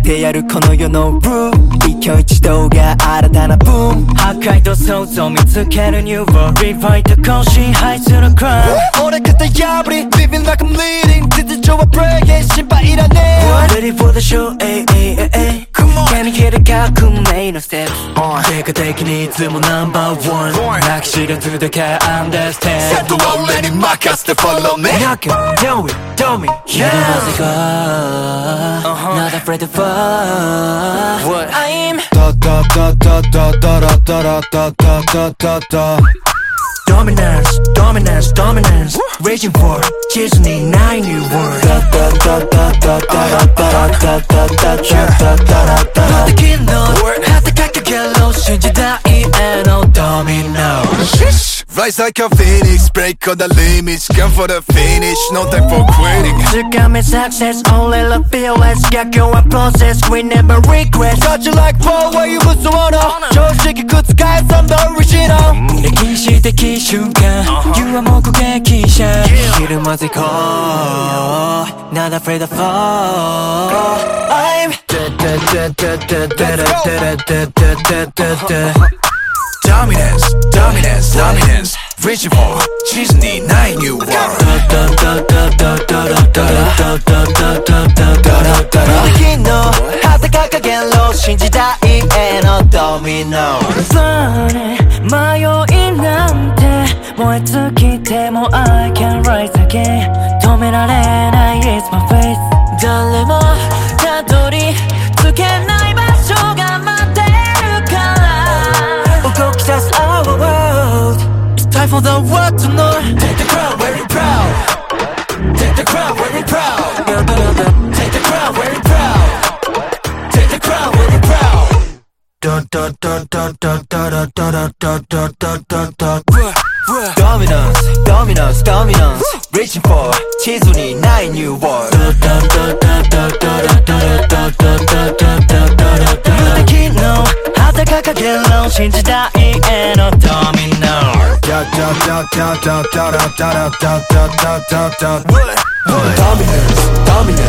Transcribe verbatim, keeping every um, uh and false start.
てやるこの世のルール一挙一動が新たなブーム破壊と想像見つけるニューワールドリファイト更新排するクライム俺型破り Living like I'm leading 秩序は breaking 心配いらねえ Ready for the show エイエイエイエイ手に入れ革命のステップ結果的にいつもナンバーワン泣き知らずだけ understand セットは俺に任せて follow me Knock it, do it, do me Yeah Not afraid to fall What? I'm Da da da da da da da da da da da da Dominance, dominance, dominance Raging for Disney nine new world Da da da da da da da da da da da da da da The keynote Had to cut the yellow 신지다이 and no domino Rise like a phoenix Break all the limits Come for the finish No time for quitting 즐감의 success Only love fearless 약교한 process We never regret Got you like Paul Why you put so on 조직이 구축할 some the original 내 기시대기 순간 You are more 고객 기샷 이름 어디고 Not afraid of fall I'm Dominance, dominance, dominance Reaching for Disney nine new world Kino 하다가가겐로 신지다이 and a domino Funny 迷いなんて燃え尽きても I can rise again 止められない It's my face 誰もたどり着けない場所が待ってるから動き出す our world It's time for the world to know Take the crown, wear it proud Take the crown, wear it proud Take the crown, wear it proud Take the crown, wear it proud Dun dun dun dun dun dun dun dun dun dun dun dun Dominance, dominance, dominance Reaching for Disney nine new world Dun dun dun dun dun dun dun dun dun dun dun dun The kino 하다가가겐로 신지다이 and a domino Da da da da da da da da da da da da da Dominance, dominance